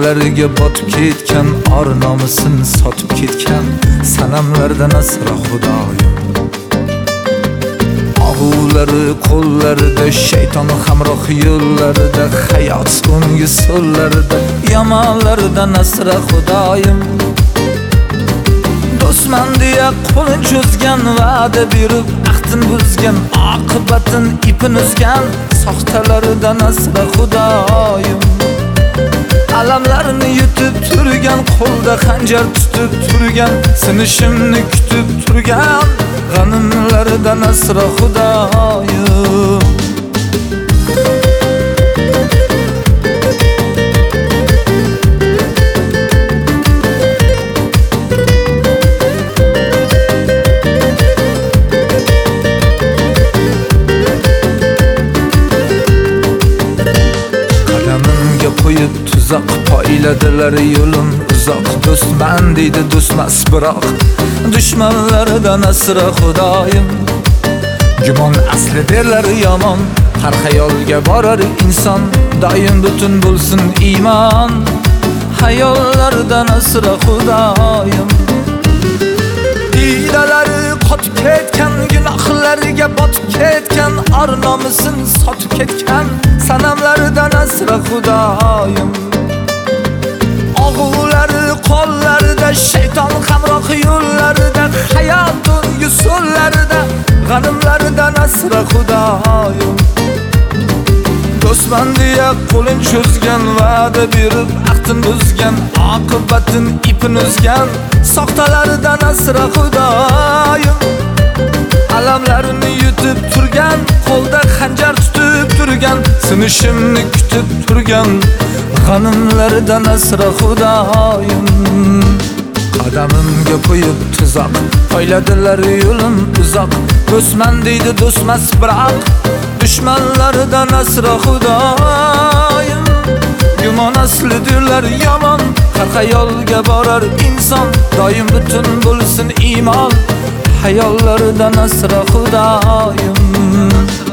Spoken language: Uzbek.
gunohlarga botib ketgan, or nomusini sotib ketgan sanamlardan asra Xudoyim. Og'ulari qo'llarida, shayton hamroh yo'llarida, hayot so'nggi so'llarida, yomonlardan asra Xudoyim. Do'stman deya qo'lin cho'zgan, va'da berib ahdin buzgan, oqibatin ipin uzgan soxtalaridan asra Xudoyim. Alamlarni yutib turgan, qo'lda xanjar tutib turgan, sinishimni kutib turgan g'animlardan asra Xudoyim. Qadamimga qo'yib tuzoq poyladilar, yo'lim uzoq. Do'stman deydi do'stmas biroq, dushmanlaridan asra Xudoyim. Gumon asli derlar yomon, har xayolga borar inson, doim butun bo'lsin iymon, hayollardan asra Xudoyim. Diydalari qotib ketgan, gunohlariga botib ketgan, or nomusini sotib ketgan sanamlaridan asra Xudoyim. Og'ulari qo'llarida, shayton hamroh yo'llarida, hayot so'nggi so'llarida, g'animlaridan asra Xudoyim. Do'stman deya qo'lin cho'zgan, va'da berib ahdin buzgan, oqibatin ipin uzgan soxtalaridan asra Xudoyim. Alamlarini yutib turgan, qo'lda xanjar tutib turgan, sinishimni kutib turgan g'animlaridan asra Xudoyim. Qadamimga qo'yib tuzoq poyladilar, yo'lim uzoq. Do'stman deydi do'stmas biroq, dushmanlaridan asra Xudoyim. Gumon asli derlar yomon, har xayolga borar inson, doim butun bo'lsin iymon, hayollaridan asra Xudoyim.